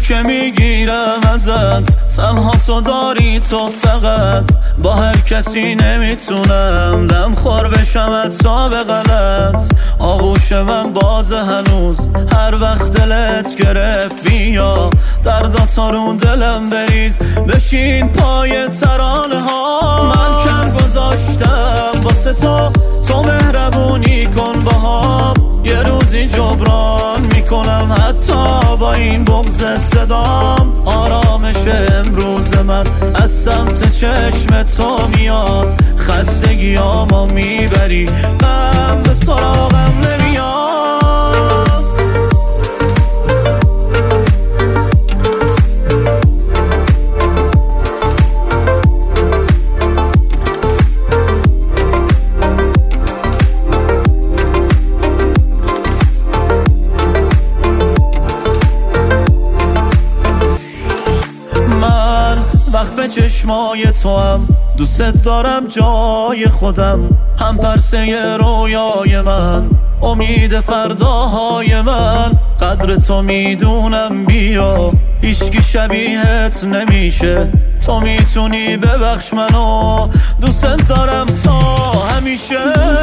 که میگیرم ازت، تنها تو داری تو فقط. با هر کسی نمیتونم دم خور بشم حتی به غلط. آغوش من باز هنوز هر وقت دلت گرفت، بیا دردات رو دلم بریز، بشین پای ترانه ها. من کم گذاشتم واسه تو مهربونی کن باهام. یه روزی جبران میکنم حتی با این بغض صدام. آرامش امروز من از سمت چشم تو میاد، خستگیامو میبری، غم به سراغم نمیاد. وقف چشمای تو هم دوست دارم جای خودم، هم پرسه رویای من، امید فرداهای من. قدر تو میدونم بیا، هیچکی شبیهت نمیشه. تو میتونی ببخش منو، دوست دارم تا همیشه.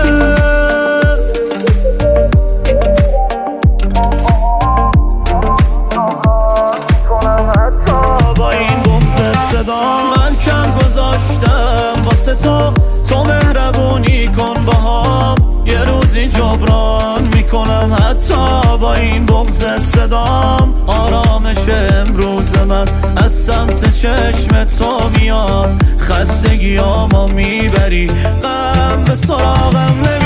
من کم گذاشتم واسه تو مهربونی کن باهام. یه روزی جبران میکنم حتی با این بغض صدام. آرامش امروز من از سمت چشم تو میاد، خستگیامو میبری، غم به سراغم نمیاد.